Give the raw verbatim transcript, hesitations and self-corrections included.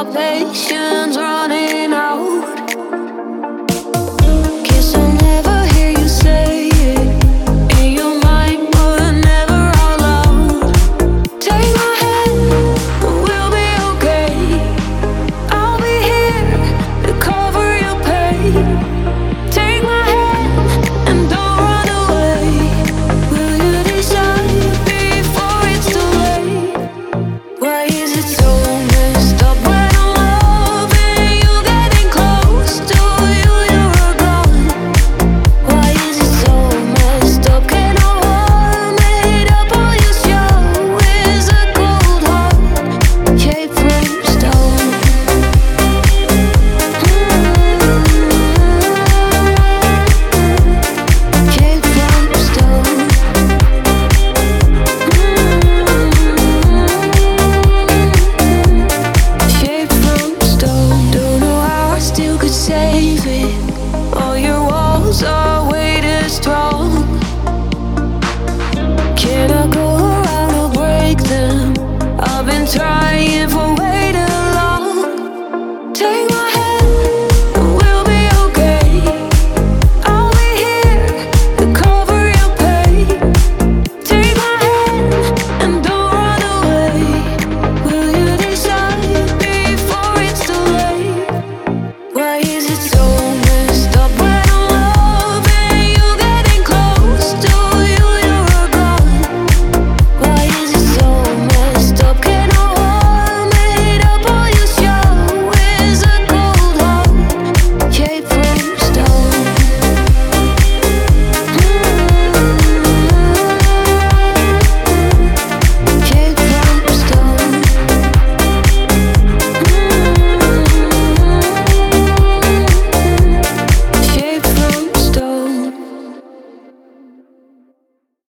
patience running out. Guess I'll never hear you say it in your mind, but never out loud. Take my hand, we'll be okay. I'll be here to cover your pain. Take my hand and don't run away. Will you decide before it's too late? Why is it so messed up when I'm loving you, getting close to you, you're gone? Why is it so messed up? Can I warm it up? All you show is a cold heart shaped from stone. Shaped from stone. Shaped from stone. Don't know how I still could save it. All your walls are way too strong. Can I go around or break them? I've been trying for way too long. Take my hand, we'll be okay. I'll be here to cover your pain. Take my hand and don't run away. Will you decide before it's too late? Why is it so